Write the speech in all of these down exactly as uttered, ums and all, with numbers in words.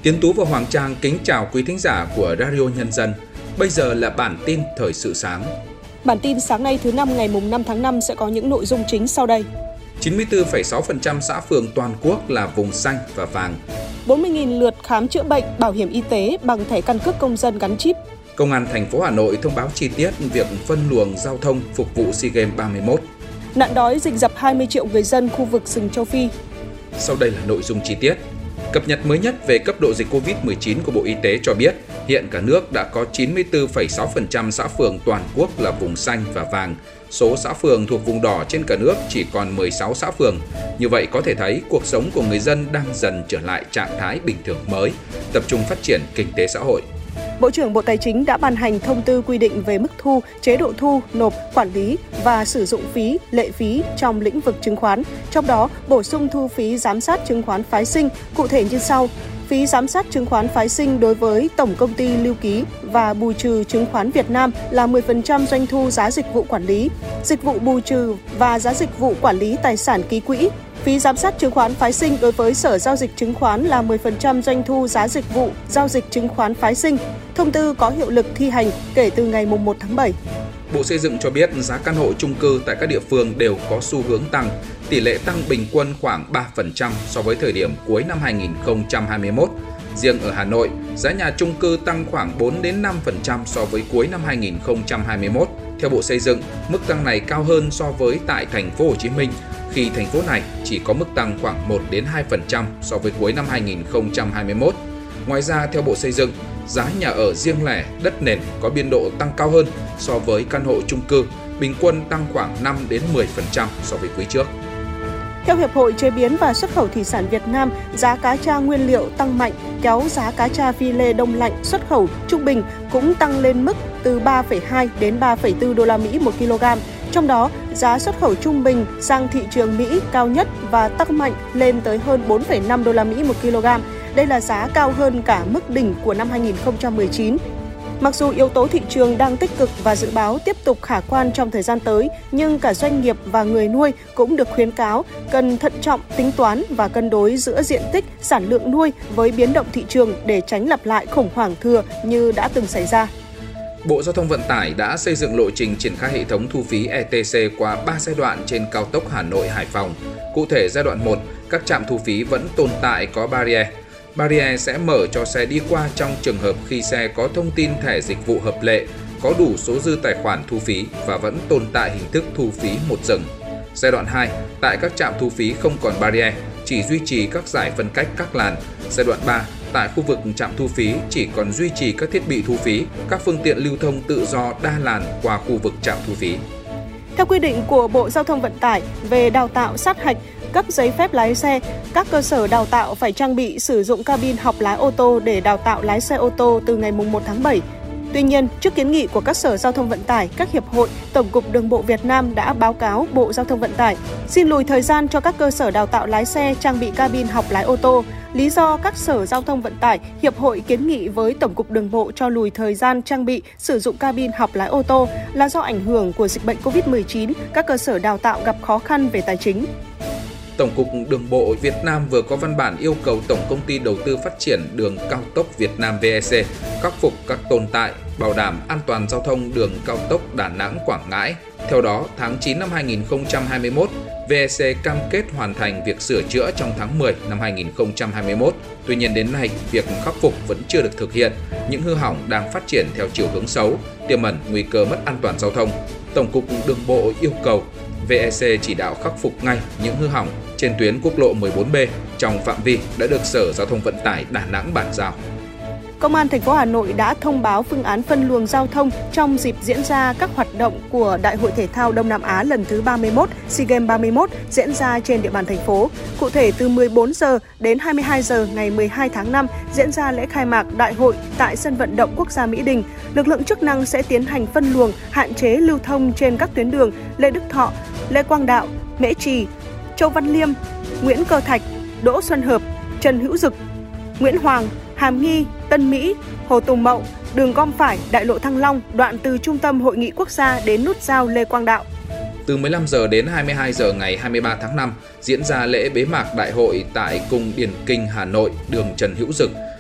Tiến Tú và Hoàng Trang kính chào quý thính giả của Radio Nhân dân. Bây giờ là bản tin thời sự sáng. Bản tin sáng nay thứ năm ngày năm tháng năm sẽ có những nội dung chính sau đây. chín mươi tư phẩy sáu phần trăm xã phường toàn quốc là vùng xanh và vàng. bốn mươi nghìn lượt khám chữa bệnh, bảo hiểm y tế bằng thẻ căn cước công dân gắn chip. Công an thành phố Hà Nội thông báo chi tiết việc phân luồng giao thông phục vụ SEA Games ba mươi mốt. Nạn đói rình rập hai mươi triệu người dân khu vực rừng châu Phi. Sau đây là nội dung chi tiết. Cập nhật mới nhất về cấp độ dịch covid mười chín của Bộ Y tế cho biết, hiện cả nước đã có chín mươi tư phẩy sáu phần trăm xã phường toàn quốc là vùng xanh và vàng. Số xã phường thuộc vùng đỏ trên cả nước chỉ còn mười sáu xã phường. Như vậy có thể thấy cuộc sống của người dân đang dần trở lại trạng thái bình thường mới, tập trung phát triển kinh tế xã hội. Bộ trưởng Bộ Tài chính đã ban hành thông tư quy định về mức thu, chế độ thu, nộp, quản lý và sử dụng phí, lệ phí trong lĩnh vực chứng khoán. Trong đó, bổ sung thu phí giám sát chứng khoán phái sinh, cụ thể như sau. Phí giám sát chứng khoán phái sinh đối với Tổng Công ty Lưu ký và bù trừ chứng khoán Việt Nam là mười phần trăm doanh thu giá dịch vụ quản lý, dịch vụ bù trừ và giá dịch vụ quản lý tài sản ký quỹ. Phí giám sát chứng khoán phái sinh đối với Sở Giao dịch Chứng khoán là mười phần trăm doanh thu giá dịch vụ giao dịch chứng khoán phái sinh. Thông tư có hiệu lực thi hành kể từ ngày mùng một tháng bảy. Bộ Xây dựng cho biết giá căn hộ chung cư tại các địa phương đều có xu hướng tăng, tỷ lệ tăng bình quân khoảng ba phần trăm so với thời điểm cuối năm hai nghìn không trăm hai mươi mốt. Riêng ở Hà Nội, giá nhà chung cư tăng khoảng bốn đến năm phần trăm so với cuối năm hai nghìn không trăm hai mươi mốt. Theo Bộ Xây dựng, mức tăng này cao hơn so với tại thành phố Hồ Chí Minh, khi thành phố này chỉ có mức tăng khoảng một đến hai phần trăm so với cuối năm hai nghìn không trăm hai mươi mốt. Ngoài ra, theo Bộ Xây dựng, giá nhà ở riêng lẻ, đất nền có biên độ tăng cao hơn so với căn hộ chung cư, bình quân tăng khoảng năm đến mười phần trăm so với quý trước. Theo Hiệp hội Chế biến và Xuất khẩu Thủy sản Việt Nam, giá cá tra nguyên liệu tăng mạnh, kéo giá cá tra phi lê đông lạnh xuất khẩu trung bình cũng tăng lên mức từ ba phẩy hai đến ba phẩy bốn đô la Mỹ một kg. Trong đó, giá xuất khẩu trung bình sang thị trường Mỹ cao nhất và tăng mạnh lên tới hơn bốn phẩy năm đô la Mỹ một kg. Đây là giá cao hơn cả mức đỉnh của năm hai nghìn không trăm mười chín. Mặc dù yếu tố thị trường đang tích cực và dự báo tiếp tục khả quan trong thời gian tới, nhưng cả doanh nghiệp và người nuôi cũng được khuyến cáo cần thận trọng tính toán và cân đối giữa diện tích, sản lượng nuôi với biến động thị trường để tránh lặp lại khủng hoảng thừa như đã từng xảy ra. Bộ Giao thông Vận tải đã xây dựng lộ trình triển khai hệ thống thu phí e tê xê qua ba giai đoạn trên cao tốc Hà Nội - Hải Phòng. Cụ thể, giai đoạn một, các trạm thu phí vẫn tồn tại có barrier. Barrier sẽ mở cho xe đi qua trong trường hợp khi xe có thông tin thẻ dịch vụ hợp lệ, có đủ số dư tài khoản thu phí và vẫn tồn tại hình thức thu phí một dừng. Giai đoạn hai, tại các trạm thu phí không còn barrier, chỉ duy trì các dải phân cách các làn. Giai đoạn ba, tại khu vực trạm thu phí chỉ còn duy trì các thiết bị thu phí, các phương tiện lưu thông tự do đa làn qua khu vực trạm thu phí. Theo quy định của Bộ Giao thông Vận tải về đào tạo sát hạch, cấp giấy phép lái xe, các cơ sở đào tạo phải trang bị sử dụng cabin học lái ô tô để đào tạo lái xe ô tô từ ngày mùng một tháng bảy. Tuy nhiên, trước kiến nghị của các sở giao thông vận tải, các hiệp hội, Tổng cục Đường bộ Việt Nam đã báo cáo Bộ Giao thông Vận tải xin lùi thời gian cho các cơ sở đào tạo lái xe trang bị cabin học lái ô tô. Lý do các sở giao thông vận tải, hiệp hội kiến nghị với Tổng cục Đường bộ cho lùi thời gian trang bị sử dụng cabin học lái ô tô là do ảnh hưởng của dịch bệnh covid mười chín, các cơ sở đào tạo gặp khó khăn về tài chính. Tổng cục Đường bộ Việt Nam vừa có văn bản yêu cầu Tổng Công ty Đầu tư Phát triển Đường Cao tốc Việt Nam vê e xê khắc phục các tồn tại, bảo đảm an toàn giao thông đường cao tốc Đà Nẵng - Quảng Ngãi. Theo đó, tháng chín năm hai nghìn không trăm hai mươi mốt, vê e xê cam kết hoàn thành việc sửa chữa trong tháng mười năm hai nghìn không trăm hai mươi mốt. Tuy nhiên đến nay, việc khắc phục vẫn chưa được thực hiện. Những hư hỏng đang phát triển theo chiều hướng xấu, tiềm ẩn nguy cơ mất an toàn giao thông. Tổng cục Đường bộ yêu cầu vê e xê chỉ đạo khắc phục ngay những hư hỏng trên tuyến quốc lộ mười bốn B trong phạm vi đã được Sở Giao thông Vận tải Đà Nẵng bàn giao. Công an thành phố Hà Nội đã thông báo phương án phân luồng giao thông trong dịp diễn ra các hoạt động của Đại hội Thể thao Đông Nam Á lần thứ ba mươi mốt, SEA Games ba mươi mốt diễn ra trên địa bàn thành phố. Cụ thể, từ mười bốn giờ đến hai mươi hai giờ ngày mười hai tháng năm diễn ra lễ khai mạc đại hội tại sân vận động quốc gia Mỹ Đình. Lực lượng chức năng sẽ tiến hành phân luồng, hạn chế lưu thông trên các tuyến đường Lê Đức Thọ, Lê Quang Đạo, Mễ Trì, Châu Văn Liêm, Nguyễn Cơ Thạch, Đỗ Xuân Hợp, Trần Hữu Dực, Nguyễn Hoàng, Hàm Nghi, Tân Mỹ, Hồ Tùng Mậu, đường gom phải Đại lộ Thăng Long, đoạn từ Trung tâm Hội nghị Quốc gia đến nút giao Lê Quang Đạo. Từ mười lăm giờ đến hai mươi hai giờ ngày hai mươi ba tháng năm diễn ra lễ bế mạc đại hội tại Cung Điển Kinh Hà Nội, đường Trần Hữu Dực.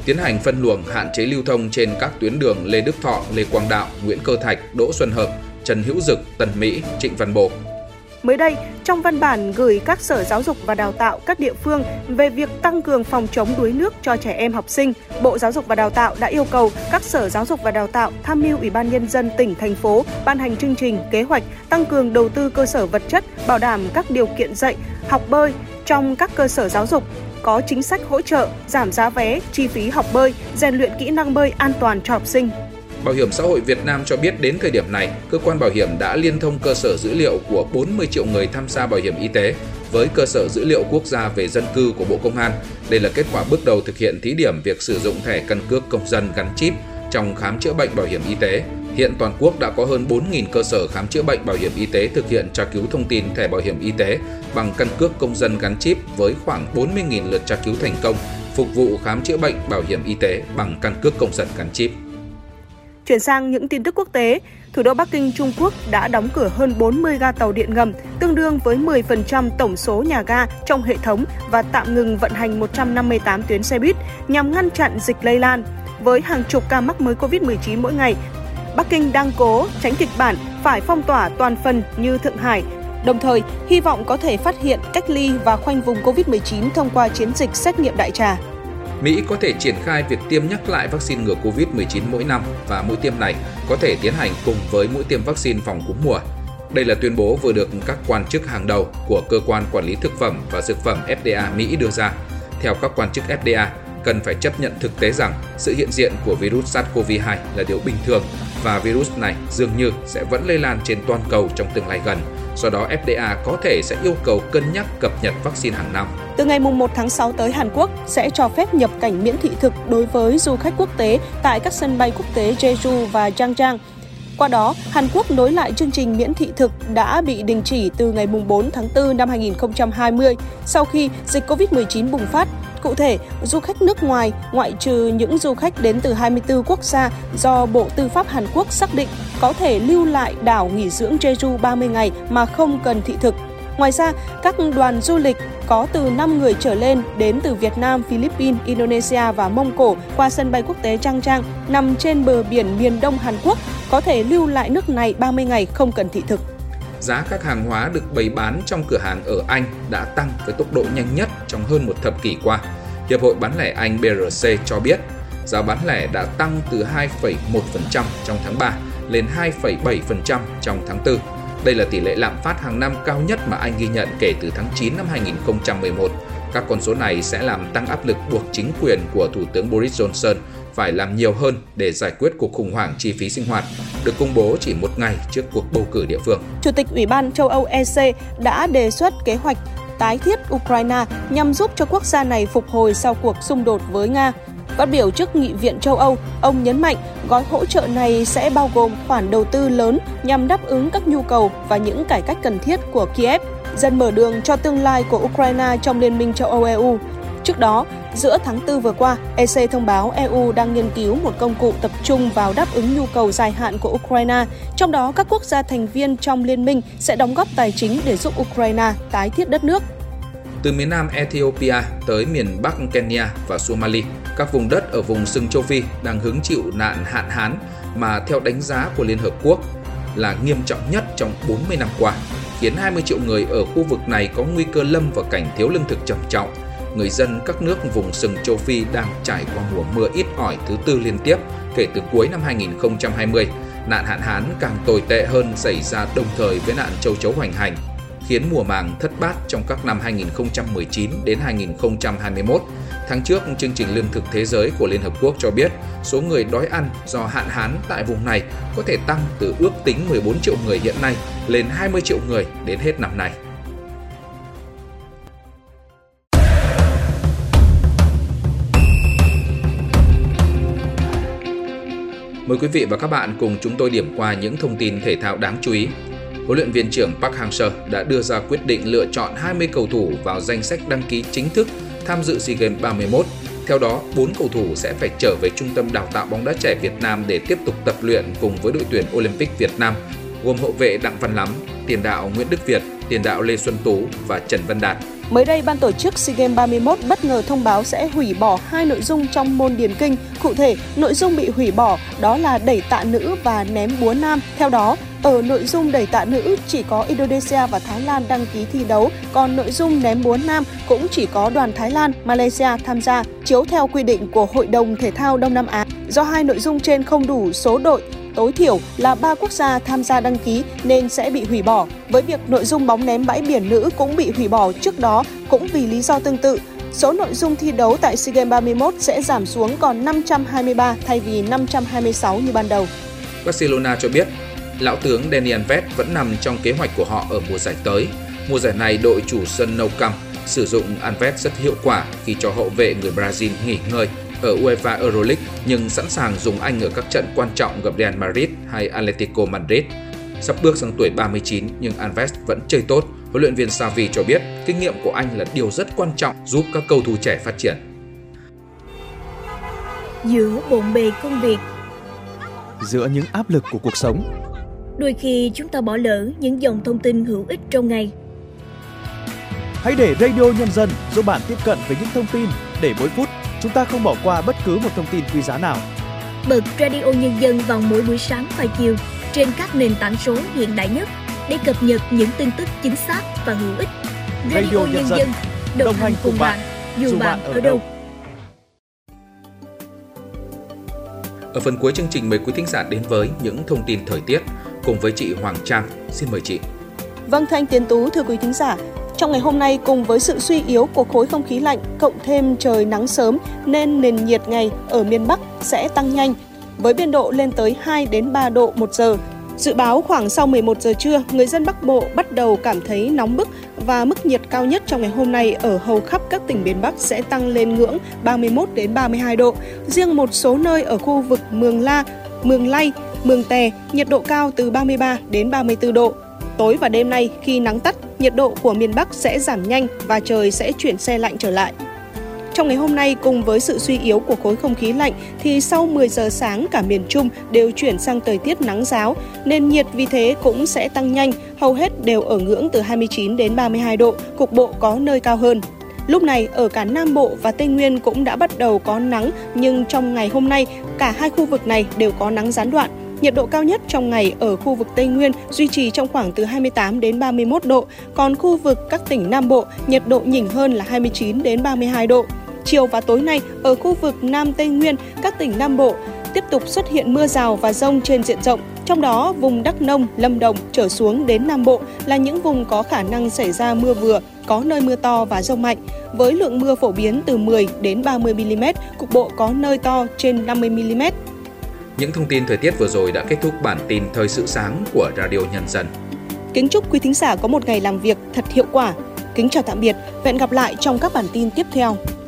tiến hành phân luồng hạn chế lưu thông trên các tuyến đường Lê Đức Thọ, Lê Quang Đạo, Nguyễn Cơ Thạch, Đỗ Xuân Hợp, Trần Hữu Dực, Tân Mỹ, Trịnh Văn Bổ. Mới đây, trong văn bản gửi các sở giáo dục và đào tạo các địa phương về việc tăng cường phòng chống đuối nước cho trẻ em học sinh, Bộ Giáo dục và Đào tạo đã yêu cầu các sở giáo dục và đào tạo tham mưu Ủy ban Nhân dân tỉnh, thành phố ban hành chương trình, kế hoạch tăng cường đầu tư cơ sở vật chất, bảo đảm các điều kiện dạy, học bơi trong các cơ sở giáo dục, có chính sách hỗ trợ, giảm giá vé, chi phí học bơi, rèn luyện kỹ năng bơi an toàn cho học sinh. Bảo hiểm xã hội Việt Nam cho biết đến thời điểm này, cơ quan bảo hiểm đã liên thông cơ sở dữ liệu của bốn mươi triệu người tham gia bảo hiểm y tế với cơ sở dữ liệu quốc gia về dân cư của Bộ Công an. Đây là kết quả bước đầu thực hiện thí điểm việc sử dụng thẻ căn cước công dân gắn chip trong khám chữa bệnh bảo hiểm y tế. Hiện toàn quốc đã có hơn bốn nghìn cơ sở khám chữa bệnh bảo hiểm y tế thực hiện tra cứu thông tin thẻ bảo hiểm y tế bằng căn cước công dân gắn chip với khoảng bốn mươi nghìn lượt tra cứu thành công, phục vụ khám chữa bệnh bảo hiểm y tế bằng căn cước công dân gắn chip. Chuyển sang những tin tức quốc tế, thủ đô Bắc Kinh, Trung Quốc đã đóng cửa hơn bốn mươi ga tàu điện ngầm, tương đương với mười phần trăm tổng số nhà ga trong hệ thống và tạm ngừng vận hành một trăm năm mươi tám tuyến xe buýt nhằm ngăn chặn dịch lây lan. Với hàng chục ca mắc mới covid mười chín mỗi ngày, Bắc Kinh đang cố tránh kịch bản phải phong tỏa toàn phần như Thượng Hải, đồng thời hy vọng có thể phát hiện, cách ly và khoanh vùng covid mười chín thông qua chiến dịch xét nghiệm đại trà. Mỹ có thể triển khai việc tiêm nhắc lại vaccine ngừa covid mười chín mỗi năm và mũi tiêm này có thể tiến hành cùng với mũi tiêm vaccine phòng cúm mùa. Đây là tuyên bố vừa được các quan chức hàng đầu của Cơ quan Quản lý Thực phẩm và Dược phẩm F D A Mỹ đưa ra. Theo các quan chức F D A, cần phải chấp nhận thực tế rằng sự hiện diện của virus SARS-xê o vê hai là điều bình thường và virus này dường như sẽ vẫn lây lan trên toàn cầu trong tương lai gần. Do đó, F D A có thể sẽ yêu cầu cân nhắc cập nhật vaccine hàng năm. Từ ngày mùng một tháng sáu tới, Hàn Quốc sẽ cho phép nhập cảnh miễn thị thực đối với du khách quốc tế tại các sân bay quốc tế Jeju và Yangon. Qua đó, Hàn Quốc nối lại chương trình miễn thị thực đã bị đình chỉ từ ngày mùng bốn tháng tư năm hai nghìn không trăm hai mươi sau khi dịch covid mười chín bùng phát. Cụ thể, du khách nước ngoài, ngoại trừ những du khách đến từ hai mươi tư quốc gia do Bộ Tư pháp Hàn Quốc xác định, có thể lưu lại đảo nghỉ dưỡng Jeju ba mươi ngày mà không cần thị thực. Ngoài ra, các đoàn du lịch có từ năm người trở lên đến từ Việt Nam, Philippines, Indonesia và Mông Cổ qua sân bay quốc tế Trang Trang nằm trên bờ biển miền đông Hàn Quốc có thể lưu lại nước này ba mươi ngày không cần thị thực. Giá các hàng hóa được bày bán trong cửa hàng ở Anh đã tăng với tốc độ nhanh nhất trong hơn một thập kỷ qua. Hiệp hội bán lẻ Anh B R C cho biết, giá bán lẻ đã tăng từ hai phẩy một phần trăm trong tháng ba lên hai phẩy bảy phần trăm trong tháng tư. Đây là tỷ lệ lạm phát hàng năm cao nhất mà Anh ghi nhận kể từ tháng chín năm hai nghìn không trăm mười một. Các con số này sẽ làm tăng áp lực buộc chính quyền của Thủ tướng Boris Johnson phải làm nhiều hơn để giải quyết cuộc khủng hoảng chi phí sinh hoạt, được công bố chỉ một ngày trước cuộc bầu cử địa phương. Chủ tịch Ủy ban châu Âu E C đã đề xuất kế hoạch tái thiết Ukraine nhằm giúp cho quốc gia này phục hồi sau cuộc xung đột với Nga. Phát biểu trước Nghị viện châu Âu, ông nhấn mạnh gói hỗ trợ này sẽ bao gồm khoản đầu tư lớn nhằm đáp ứng các nhu cầu và những cải cách cần thiết của Kiev, dần mở đường cho tương lai của Ukraine trong Liên minh châu Âu E U. Trước đó, giữa tháng tư vừa qua, E C thông báo E U đang nghiên cứu một công cụ tập trung vào đáp ứng nhu cầu dài hạn của Ukraine, trong đó các quốc gia thành viên trong liên minh sẽ đóng góp tài chính để giúp Ukraine tái thiết đất nước. Từ miền Nam Ethiopia tới miền Bắc Kenya và Somalia, các vùng đất ở vùng sừng châu Phi đang hứng chịu nạn hạn hán mà theo đánh giá của Liên Hợp Quốc là nghiêm trọng nhất trong bốn mươi năm qua, khiến hai mươi triệu người ở khu vực này có nguy cơ lâm vào cảnh thiếu lương thực trầm trọng. Người dân các nước vùng sừng châu Phi đang trải qua mùa mưa ít ỏi thứ tư liên tiếp kể từ cuối năm hai nghìn không trăm hai mươi. Nạn hạn hán càng tồi tệ hơn xảy ra đồng thời với nạn châu chấu hoành hành, khiến mùa màng thất bát trong các năm hai nghìn không trăm mười chín đến hai nghìn không trăm hai mươi mốt. Tháng trước, chương trình Lương thực Thế giới của Liên Hợp Quốc cho biết số người đói ăn do hạn hán tại vùng này có thể tăng từ ước tính mười bốn triệu người hiện nay lên hai mươi triệu người đến hết năm nay. Mời quý vị và các bạn cùng chúng tôi điểm qua những thông tin thể thao đáng chú ý. Huấn luyện viên trưởng Park Hang-seo đã đưa ra quyết định lựa chọn hai mươi cầu thủ vào danh sách đăng ký chính thức tham dự SEA Games ba mươi mốt. Theo đó, bốn cầu thủ sẽ phải trở về Trung tâm Đào tạo bóng đá trẻ Việt Nam để tiếp tục tập luyện cùng với đội tuyển Olympic Việt Nam, gồm hậu vệ Đặng Văn Lắm, tiền đạo Nguyễn Đức Việt, tiền đạo Lê Xuân Tú và Trần Văn Đạt. Mới đây, ban tổ chức SEA Games ba mươi mốt bất ngờ thông báo sẽ hủy bỏ hai nội dung trong môn điền kinh. Cụ thể, nội dung bị hủy bỏ đó là đẩy tạ nữ và ném búa nam. Theo đó, ở nội dung đẩy tạ nữ chỉ có Indonesia và Thái Lan đăng ký thi đấu, còn nội dung ném búa nam cũng chỉ có đoàn Thái Lan, Malaysia tham gia, chiếu theo quy định của Hội đồng Thể thao Đông Nam Á. Do hai nội dung trên không đủ số đội, tối thiểu là ba quốc gia tham gia đăng ký nên sẽ bị hủy bỏ. Với việc nội dung bóng ném bãi biển nữ cũng bị hủy bỏ trước đó cũng vì lý do tương tự. Số nội dung thi đấu tại SEA Games ba mươi mốt sẽ giảm xuống còn năm trăm hai mươi ba thay vì năm trăm hai mươi sáu như ban đầu. Barcelona cho biết, lão tướng Dani Alves vẫn nằm trong kế hoạch của họ ở mùa giải tới. Mùa giải này, đội chủ sân Nou Camp sử dụng Alves rất hiệu quả khi cho hậu vệ người Brazil nghỉ ngơi ở UEFA Euroleague, nhưng sẵn sàng dùng anh ở các trận quan trọng gặp Real Madrid hay Atletico Madrid. Sắp bước sang tuổi ba mươi chín nhưng Alves vẫn chơi tốt. Huấn luyện viên Xavi cho biết kinh nghiệm của anh là điều rất quan trọng giúp các cầu thủ trẻ phát triển. Giữa bộn bề công việc, giữa những áp lực của cuộc sống, đôi khi chúng ta bỏ lỡ những dòng thông tin hữu ích trong ngày. Hãy để Radio Nhân dân giúp bạn tiếp cận với những thông tin để mỗi phút chúng ta không bỏ qua bất cứ một thông tin quý giá nào. Bật Radio Nhân dân vào mỗi buổi sáng và chiều trên các nền tảng số hiện đại nhất để cập nhật những tin tức chính xác và hữu ích. Radio, Radio Nhân dân, đồng, đồng hành cùng bạn, dù, dù bạn ở đâu. Ở phần cuối chương trình, mời quý thính giả đến với những thông tin thời tiết cùng với chị Hoàng Trang. Xin mời chị. Vâng, thưa anh Tiến Tú, thưa quý thính giả. Trong ngày hôm nay, cùng với sự suy yếu của khối không khí lạnh cộng thêm trời nắng sớm nên nền nhiệt ngày ở miền Bắc sẽ tăng nhanh với biên độ lên tới hai đến ba độ một giờ. Dự báo khoảng sau mười một giờ trưa, người dân Bắc Bộ bắt đầu cảm thấy nóng bức và mức nhiệt cao nhất trong ngày hôm nay ở hầu khắp các tỉnh miền Bắc sẽ tăng lên ngưỡng ba mươi mốt đến ba mươi hai độ. Riêng một số nơi ở khu vực Mường La, Mường Lay, Mường Tè, nhiệt độ cao từ ba mươi ba đến ba mươi tư độ. Tối và đêm nay khi nắng tắt, nhiệt độ của miền Bắc sẽ giảm nhanh và trời sẽ chuyển se lạnh trở lại. Trong ngày hôm nay, cùng với sự suy yếu của khối không khí lạnh thì sau mười giờ sáng cả miền Trung đều chuyển sang thời tiết nắng ráo, nền nhiệt vì thế cũng sẽ tăng nhanh, hầu hết đều ở ngưỡng từ hai mươi chín đến ba mươi hai độ, cục bộ có nơi cao hơn. Lúc này, ở cả Nam Bộ và Tây Nguyên cũng đã bắt đầu có nắng, nhưng trong ngày hôm nay, cả hai khu vực này đều có nắng gián đoạn. Nhiệt độ cao nhất trong ngày ở khu vực Tây Nguyên duy trì trong khoảng từ hai mươi tám đến ba mươi mốt độ, còn khu vực các tỉnh Nam Bộ, nhiệt độ nhỉnh hơn là hai mươi chín đến ba mươi hai độ. Chiều và tối nay, ở khu vực Nam Tây Nguyên, các tỉnh Nam Bộ tiếp tục xuất hiện mưa rào và dông trên diện rộng. Trong đó, vùng Đắk Nông, Lâm Đồng trở xuống đến Nam Bộ là những vùng có khả năng xảy ra mưa vừa, có nơi mưa to và dông mạnh, với lượng mưa phổ biến từ mười đến ba mươi mi li mét, cục bộ có nơi to trên năm mươi mi li mét. Những thông tin thời tiết vừa rồi đã kết thúc bản tin Thời sự sáng của Radio Nhân dân. Kính chúc quý thính giả có một ngày làm việc thật hiệu quả. Kính chào tạm biệt, và hẹn gặp lại trong các bản tin tiếp theo.